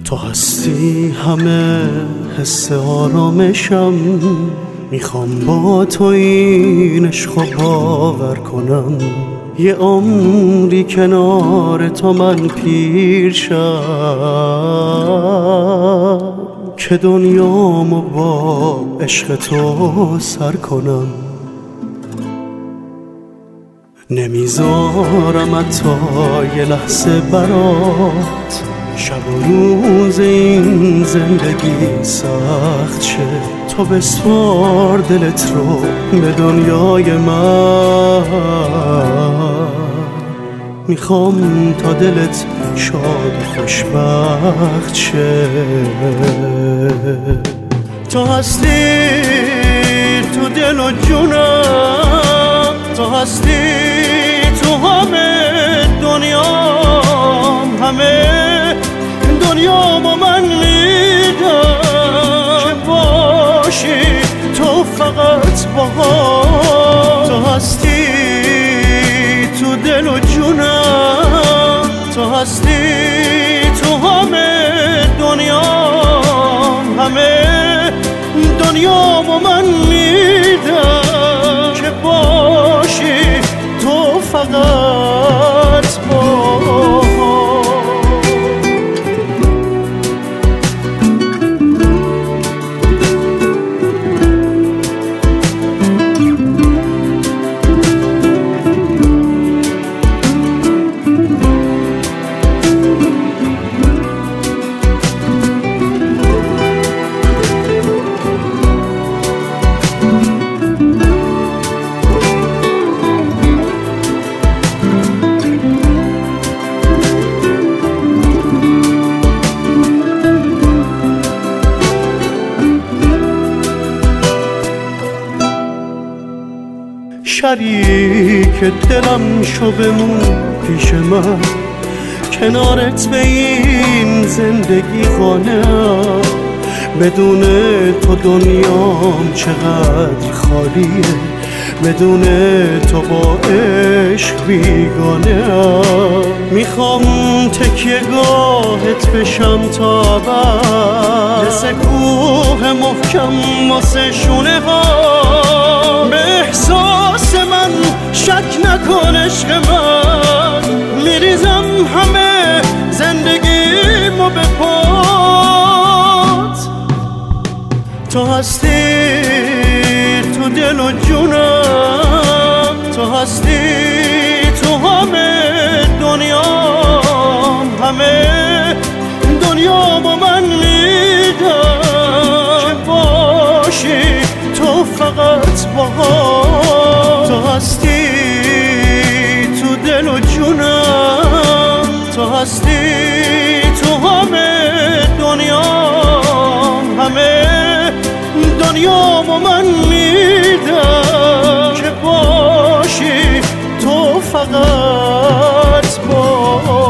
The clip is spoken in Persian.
تو هستی همه حس آرامشم، میخوام با تو این عشقو باور کنم. یه عمری کنار تو من پیر شم که دنیامو با عشق تو سر کنم. نمیذارم حتی یه لحظه برات شب و روز این زندگی سخت شه. تو بسپار دلت رو به دنیای من، میخوام تا دلت شاد و خوشبخت شه. تو هستی تو دل و جونم، تو هستی تو همه دنیام، همه دنیامو من میدم که باشی تو فقط باهام. تو هستی تو دل و جونم، تو هستی تو همه دنیام، همه دنیامو من میدم که باشی تو فقط باهام. شریک دلم شو بمون پیش من، کنارت به این زندگی قانعم. بدون تو دنیام چقدر خالیه، بدون تو با عشق بیگانه‌ام. میخوام تکیه گاهت بشم تا ابد، مثل کوه محکم واسه شونه ها. به احساس من شک نکن عشق من، میریزم همه زندگیمو به پات. تو هستی تو دل و جونم، تو هستی تو همه دنیام، همه دنیامو من میدم که باشی تو فقط باهام. تو هستی تو دل و جونم، تو هستی تو همه دنیام، همه دنیامو من میدم که باشی تو فقط با